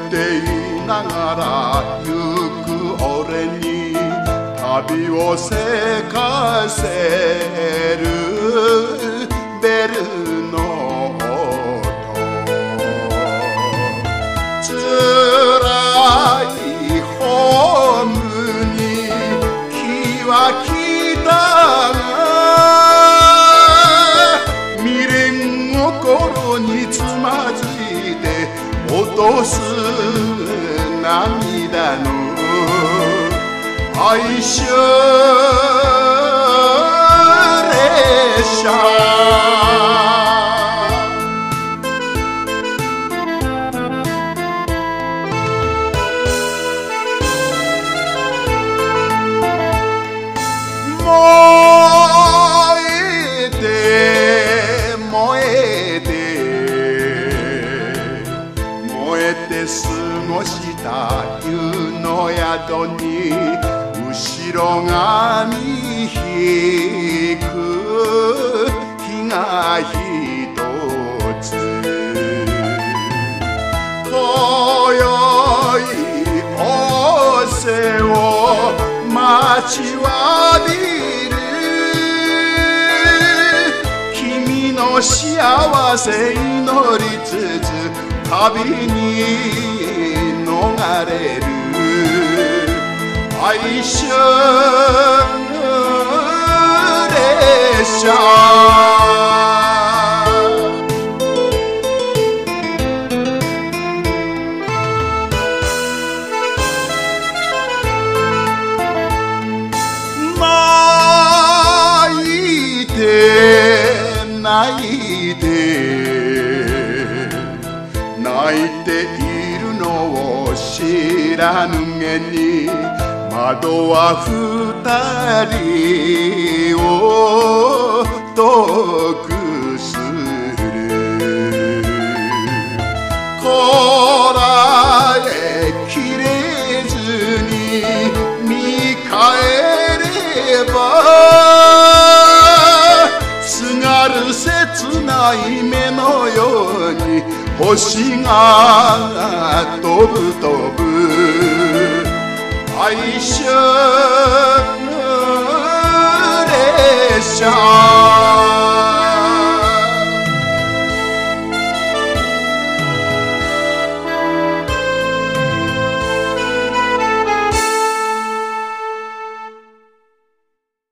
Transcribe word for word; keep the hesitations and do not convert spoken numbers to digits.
ていながら行く俺に旅をせかせるベルの音、つらいホームに気は来たが、未練心につまずいて落とす涙の哀愁列車、燃えて燃えて燃えて過ごした湯の宿に後ろ髪引く日がひとつ、今宵仰せを待ちわびる君の幸せ祈りつつ旅に逃れる哀愁列車、泣いて泣いて泣いているのを知らぬげに窓は二人を遠くする、こらえきれずに見返ればすがる切ない目のように星が飛ぶ飛ぶ哀愁列車。